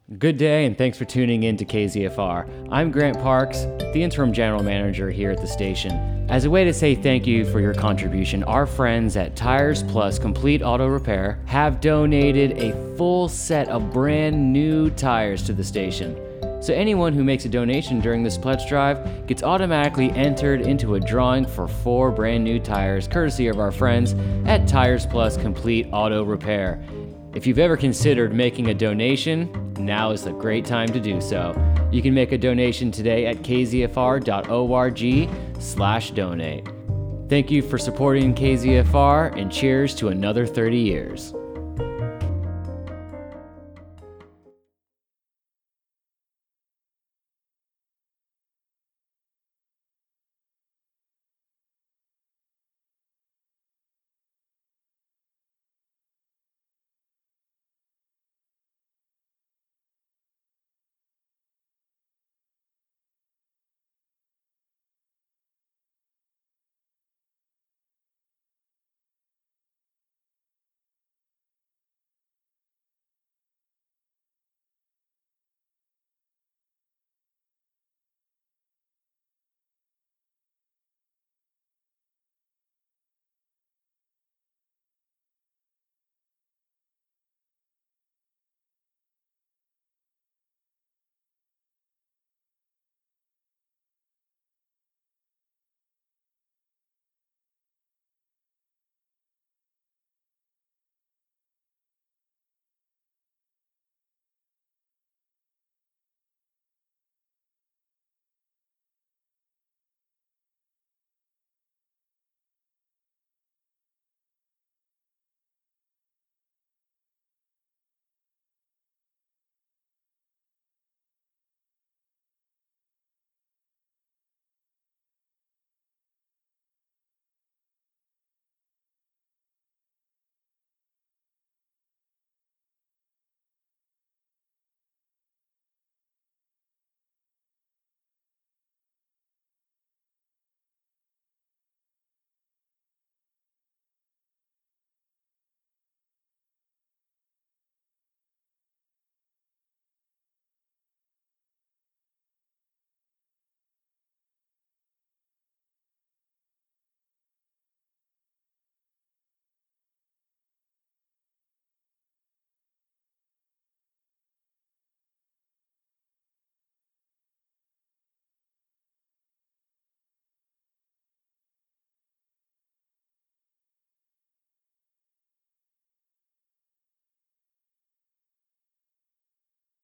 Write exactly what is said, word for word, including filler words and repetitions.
Good day, and thanks for tuning in to K Z F R. I'm Grant Parks, the interim general manager here at the station. As a way to say thank you for your contribution, our friends at Tires Plus Complete Auto Repair have donated a full set of brand new tires to the station. So anyone who makes a donation during this pledge drive gets automatically entered into a drawing for four brand new tires, courtesy of our friends at Tires Plus Complete Auto Repair. If you've ever considered making a donation, now is the great time to do so. You can make a donation today at k z f r dot org slash donate. Thank you for supporting K Z F R, and cheers to another thirty years.